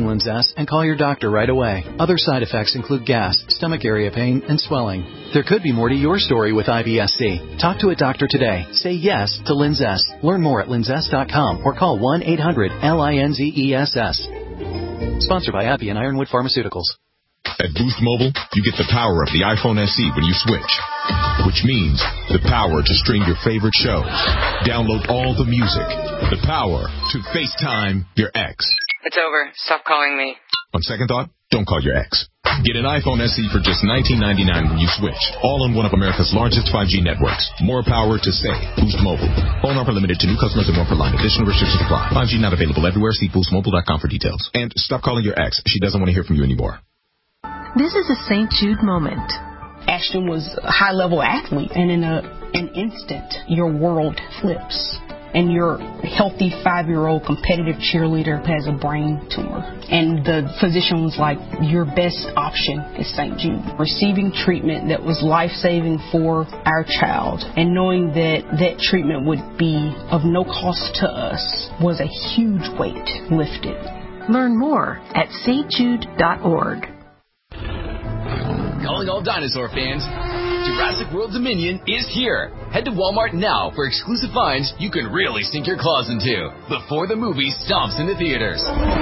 taking Linzess and call your doctor right away. Other side effects include gas, stomach area pain, and swelling. There could be more to your story with I B S C. Talk to a doctor today. Say yes to Linzess. Learn more at linzess dot com or call one eight hundred L I N Z E S S. Sponsored by Appy and Ironwood Pharmaceuticals. At Boost Mobile, you get the power of the iPhone S E when you switch, which means the power to stream your favorite shows, download all the music, the power to FaceTime your ex. It's over. Stop calling me. On second thought, don't call your ex. Get an iPhone S E for just nineteen ninety-nine when you switch, all on one of America's largest five G networks. More power to save. Boost Mobile. Phone offer limited to new customers and one per line. Additional restrictions apply. five G not available everywhere. See boost mobile dot com for details. And stop calling your ex. She doesn't want to hear from you anymore. This is a Saint Jude moment. Ashton was a high-level athlete, and in a, an instant, your world flips. And your healthy five-year-old competitive cheerleader has a brain tumor. And the physician was like, your best option is Saint Jude. Receiving treatment that was life-saving for our child and knowing that that treatment would be of no cost to us was a huge weight lifted. Learn more at saint jude dot org. Calling all dinosaur fans, Jurassic World Dominion is here. Head to Walmart now for exclusive finds you can really sink your claws into before the movie stomps into theaters.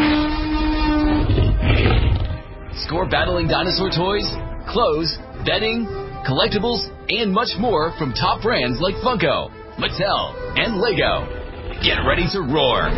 Score battling dinosaur toys, clothes, bedding, collectibles, and much more from top brands like Funko, Mattel, and Lego. Get ready to roar.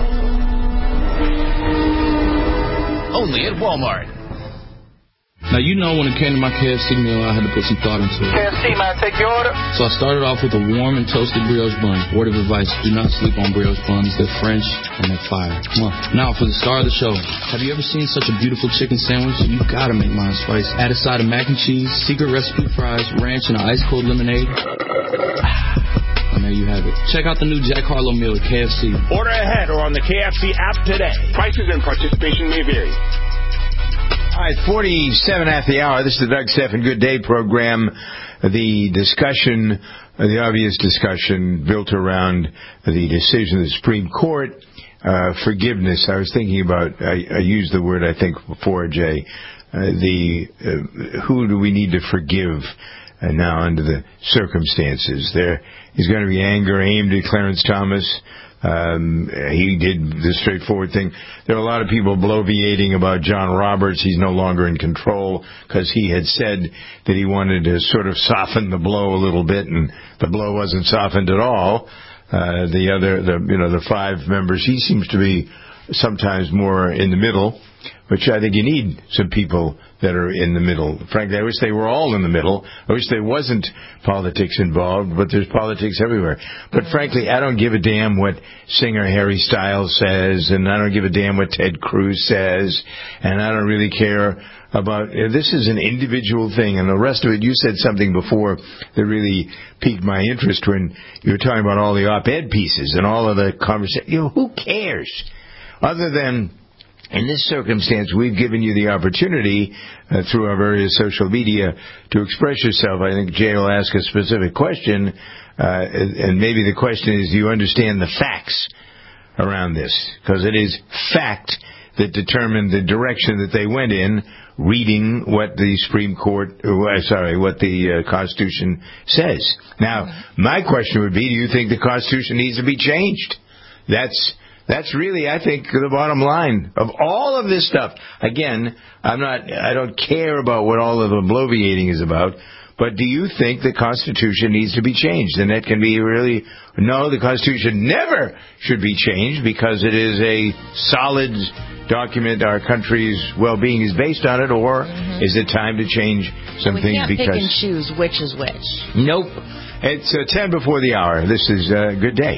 Only at Walmart. Now, you know when it came to my K F C meal, I had to put some thought into it. K F C, man, take your order. So I started off with a warm and toasted brioche bun. Word of advice, do not sleep on brioche buns. They're French and they're fire. Now, for the star of the show, have you ever seen such a beautiful chicken sandwich? You gotta make mine spicy. Add a side of mac and cheese, secret recipe fries, ranch, and an ice-cold lemonade. And there you have it. Check out the new Jack Harlow meal at K F C. Order ahead or on the K F C app today. Prices and participation may vary. All right, forty-seven at the hour. This is the Doug Stephan Good Day program. The discussion, the obvious discussion built around the decision of the Supreme Court, uh, forgiveness. I was thinking about, I, I used the word, I think, before, Jay, uh, the, uh, who do we need to forgive uh, now under the circumstances? There is going to be anger aimed at Clarence Thomas. Um, he did the straightforward thing. There are a lot of people bloviating about John Roberts. He's no longer in control because he had said that he wanted to sort of soften the blow a little bit, and the blow wasn't softened at all. Uh, the other, the you know, the five members, he seems to be sometimes more in the middle, which I think you need some people that are in the middle. Frankly, I wish they were all in the middle. I wish there wasn't politics involved, but there's politics everywhere. But frankly, I don't give a damn what singer Harry Styles says, and I don't give a damn what Ted Cruz says, and I don't really care about, this is an individual thing, and the rest of it, you said something before that really piqued my interest when you were talking about all the op-ed pieces and all of the conversation. You know, who cares? Other than, in this circumstance, we've given you the opportunity uh, through our various social media to express yourself. I think Jay will ask a specific question, uh, and maybe the question is, do you understand the facts around this? Because it is fact that determined the direction that they went in, reading what the Supreme Court, uh, sorry, what the uh, Constitution says. Now, my question would be, do you think the Constitution needs to be changed? That's That's really, I think, the bottom line of all of this stuff. Again, I'm not, I don't care about what all of the bloviating is about, but do you think the Constitution needs to be changed? And that can be really, no, the Constitution never should be changed because it is a solid document. Our country's well-being is based on it, or mm-hmm. is it time to change some we things? Can't because pick and choose which is which. Nope. It's uh, ten before the hour. This is a uh, Good Day.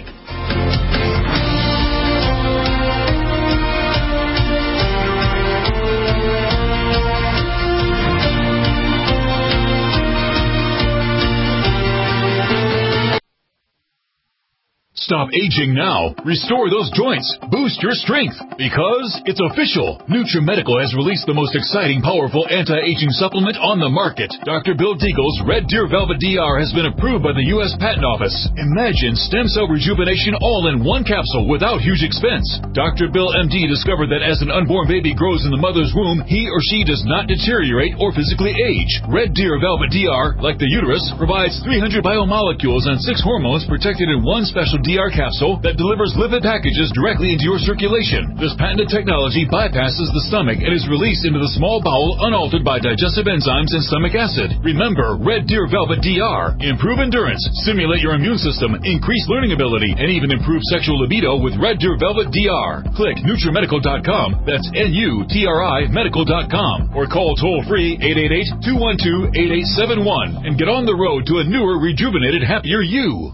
Stop aging now. Restore those joints. Boost your strength. Because it's official. NutriMedical has released the most exciting, powerful anti-aging supplement on the market. Doctor Bill Deagle's Red Deer Velvet D R has been approved by the U S Patent Office. Imagine stem cell rejuvenation all in one capsule without huge expense. Doctor Bill M D discovered that as an unborn baby grows in the mother's womb, he or she does not deteriorate or physically age. Red Deer Velvet D R, like the uterus, provides three hundred biomolecules and six hormones protected in one special D R capsule that delivers lipid packages directly into your circulation. This patented technology bypasses the stomach and is released into the small bowel unaltered by digestive enzymes and stomach acid. Remember, Red Deer Velvet D R. Improve endurance, stimulate your immune system, increase learning ability, and even improve sexual libido with Red Deer Velvet D R. Click NutriMedical dot com. That's N U T R I medical dot com. Or call toll-free eight eight eight, two one two, eight eight seven one and get on the road to a newer, rejuvenated, happier you.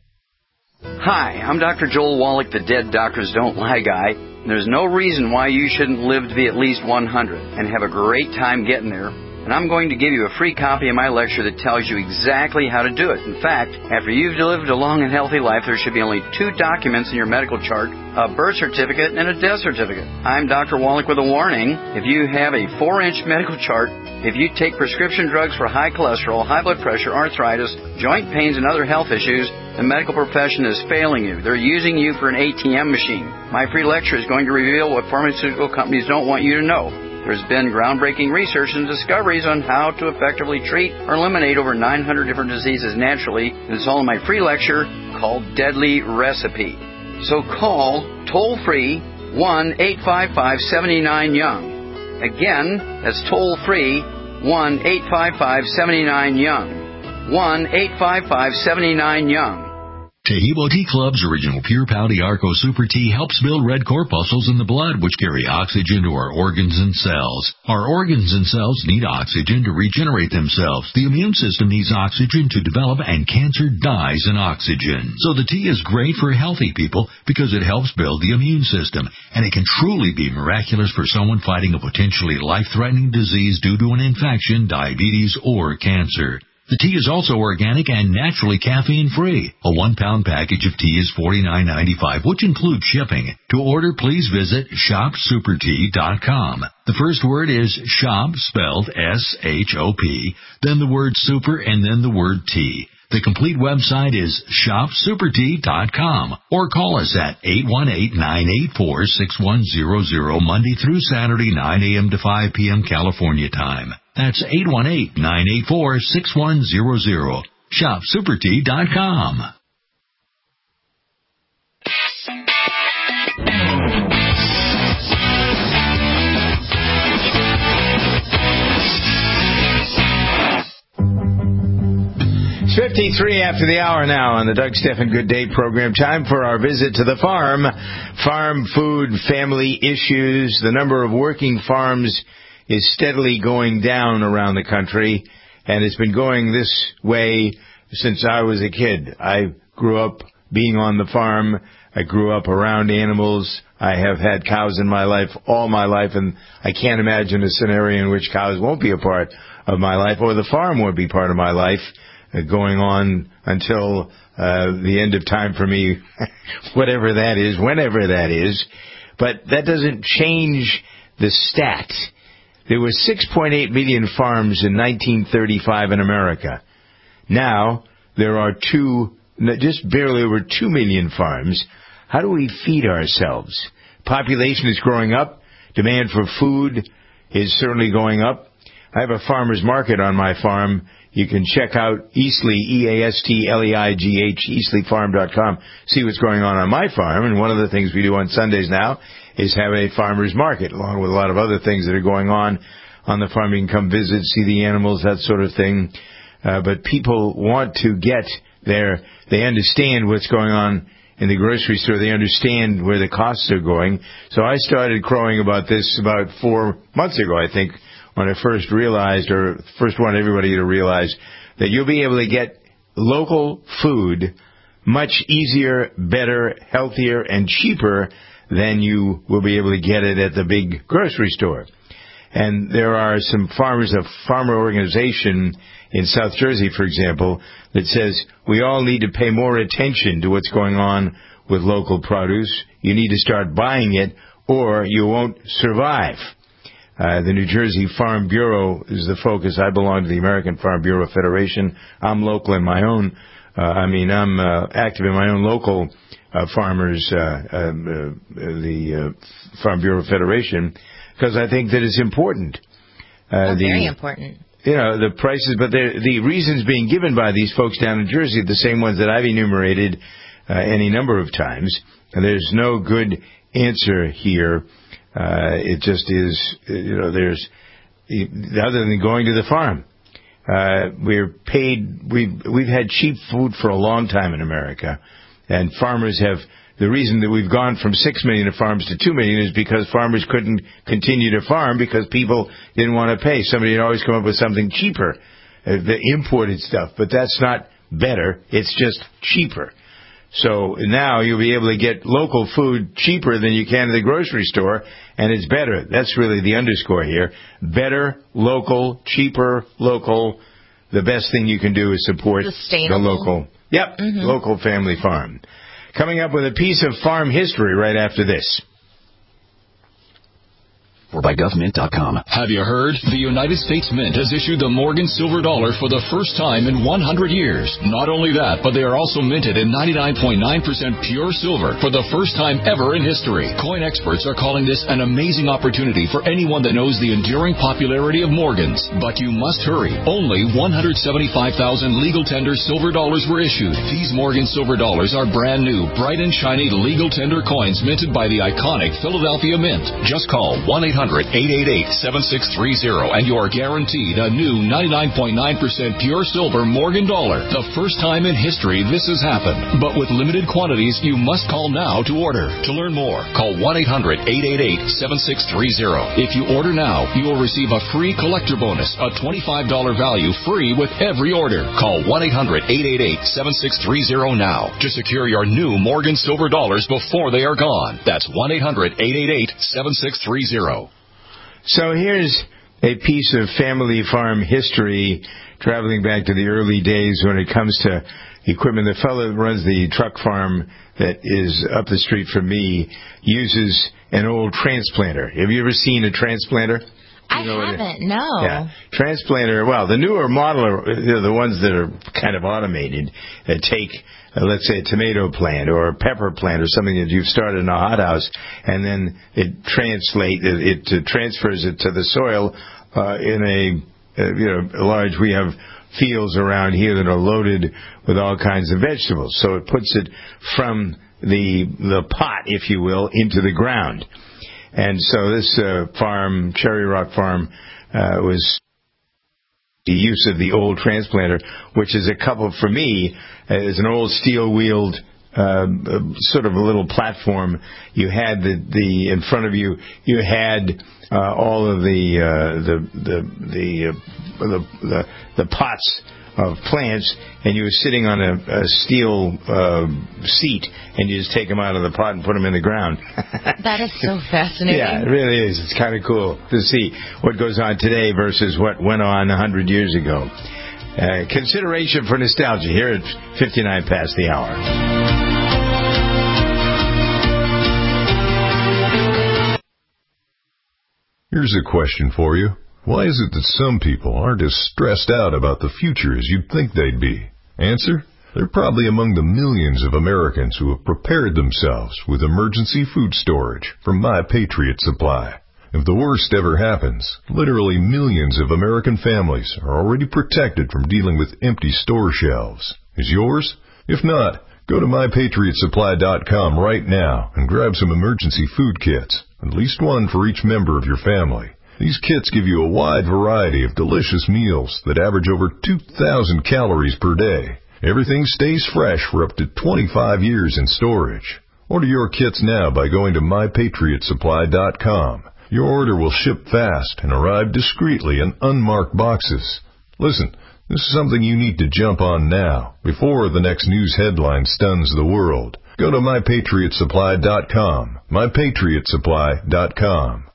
Hi, I'm Doctor Joel Wallach, the Dead Doctors Don't Lie guy. There's no reason why you shouldn't live to be at least one hundred and have a great time getting there. And I'm going to give you a free copy of my lecture that tells you exactly how to do it. In fact, after you've lived a long and healthy life, there should be only two documents in your medical chart, a birth certificate and a death certificate. I'm Doctor Wallach with a warning. If you have a four-inch medical chart, if you take prescription drugs for high cholesterol, high blood pressure, arthritis, joint pains, and other health issues, the medical profession is failing you. They're using you for an A T M machine. My free lecture is going to reveal what pharmaceutical companies don't want you to know. There's been groundbreaking research and discoveries on how to effectively treat or eliminate over nine hundred different diseases naturally. And it's all in my free lecture called Deadly Recipe. So call toll-free one eight five five, seven nine, young. Again, that's toll-free one eight five five, seven nine, young. one eight five five, seven nine, young. Tahibo Tea Club's original Pure Pouty Arco Super Tea helps build red corpuscles in the blood, which carry oxygen to our organs and cells. Our organs and cells need oxygen to regenerate themselves. The immune system needs oxygen to develop, and cancer dies in oxygen. So the tea is great for healthy people because it helps build the immune system, and it can truly be miraculous for someone fighting a potentially life-threatening disease due to an infection, diabetes, or cancer. The tea is also organic and naturally caffeine-free. A one-pound package of tea is forty-nine ninety-five, which includes shipping. To order, please visit shop super tea dot com. The first word is shop, spelled S H O P, then the word super, and then the word tea. The complete website is shop super tea dot com, or call us at eight one eight, nine eight four, six one zero zero Monday through Saturday, nine a.m. to five p.m. California time. That's eight one eight, nine eight four, six one zero zero. shop super tea dot com. It's fifty-three after the hour now on the Doug Stephan Good Day program. Time for our visit to the farm. Farm, food, family issues. The number of working farms is steadily going down around the country, and it's been going this way since I was a kid. I grew up being on the farm. I grew up around animals. I have had cows in my life all my life, and I can't imagine a scenario in which cows won't be a part of my life, or the farm won't be part of my life, uh, going on until uh, the end of time for me, whatever that is, whenever that is. But that doesn't change the stat. There were six point eight million farms in nineteen thirty-five in America. Now, there are two, just barely over two million farms. How do we feed ourselves? Population is growing up. Demand for food is certainly going up. I have a farmer's market on my farm. You can check out Eastleigh, E A S T L E I G H, eastleigh farm dot com, see what's going on on my farm. And one of the things we do on Sundays now is have a farmer's market, along with a lot of other things that are going on on the farm. You can come visit, see the animals, that sort of thing. Uh, but people want to get there. They understand what's going on in the grocery store. They understand where the costs are going. So I started crowing about this about four months ago, I think, when I first realized, or first wanted everybody to realize, that you'll be able to get local food much easier, better, healthier, and cheaper than you will be able to get it at the big grocery store. And there are some farmers, a farmer organization in South Jersey, for example, that says we all need to pay more attention to what's going on with local produce. You need to start buying it, or you won't survive. Uh, the New Jersey Farm Bureau is the focus. I belong to the American Farm Bureau Federation. I'm local in my own, uh, I mean, I'm uh, active in my own local uh, farmers, uh, um, uh, the uh, Farm Bureau Federation, because I think that it's important. Uh, oh, the, very important. You know, the prices, but the reasons being given by these folks down in Jersey are the same ones that I've enumerated uh, any number of times. And there's no good answer here. Uh, it just is, you know, there's, other than going to the farm. Uh, we're paid, we've, we've had cheap food for a long time in America. And farmers have, the reason that we've gone from six million of farms to two million is because farmers couldn't continue to farm because people didn't want to pay. Somebody had always come up with something cheaper, uh, the imported stuff. But that's not better. It's just cheaper. So now you'll be able to get local food cheaper than you can at the grocery store, and it's better. That's really the underscore here. Better, local, cheaper, local. The best thing you can do is support the local, yep, mm-hmm. local family farm. Coming up with a piece of farm history right after this. Or by government dot com. Have you heard? The United States Mint has issued the Morgan Silver Dollar for the first time in one hundred years. Not only that, but they are also minted in ninety-nine point nine percent pure silver for the first time ever in history. Coin experts are calling this an amazing opportunity for anyone that knows the enduring popularity of Morgans. But you must hurry. Only one hundred seventy-five thousand legal tender silver dollars were issued. These Morgan Silver Dollars are brand new, bright and shiny legal tender coins minted by the iconic Philadelphia Mint. Just call one eight hundred eight eight eight seven six three zero and you're guaranteed a new ninety-nine point nine percent pure silver Morgan dollar. The first time in history this has happened. But with limited quantities, you must call now to order. To learn more, call one eight hundred eight eight eight seven six three zero. If you order now, you will receive a free collector bonus, a twenty-five dollars value free with every order. Call one eight hundred eight eight eight seven six three zero now to secure your new Morgan Silver Dollars before they are gone. That's one eight hundred eight eight eight seven six three zero. So here's a piece of family farm history traveling back to the early days when it comes to equipment. The fellow that runs the truck farm that is up the street from me uses an old transplanter. Have you ever seen a transplanter? I haven't, no. Yeah. Transplanter, well, the newer model are you know, the ones that are kind of automated that take, uh, let's say, a tomato plant or a pepper plant or something that you've started in a hothouse, and then it translate it, it uh, transfers it to the soil uh, in a, uh, you know, large, we have fields around here that are loaded with all kinds of vegetables. So it puts it from the the pot, if you will, into the ground. And so this uh, farm, Cherry Rock Farm, uh, was the use of the old transplanter, which is a couple, for me, uh, is an old steel-wheeled uh, sort of a little platform. You had the, the in front of you, you had uh, all of the uh, the the the, uh, the the the pots of plants, and you were sitting on a, a steel uh, seat, and you just take them out of the pot and put them in the ground. That is so fascinating. Yeah, it really is. It's kind of cool to see what goes on today versus what went on a hundred years ago. Uh, consideration for nostalgia here at fifty-nine past the hour. Here's a question for you. Why is it that some people aren't as stressed out about the future as you'd think they'd be? Answer? They're probably among the millions of Americans who have prepared themselves with emergency food storage from My Patriot Supply. If the worst ever happens, literally millions of American families are already protected from dealing with empty store shelves. Is yours? If not, go to my patriot supply dot com right now and grab some emergency food kits, at least one for each member of your family. These kits give you a wide variety of delicious meals that average over two thousand calories per day. Everything stays fresh for up to twenty-five years in storage. Order your kits now by going to my patriot supply dot com. Your order will ship fast and arrive discreetly in unmarked boxes. Listen, this is something you need to jump on now, before the next news headline stuns the world. Go to my patriot supply dot com. my patriot supply dot com.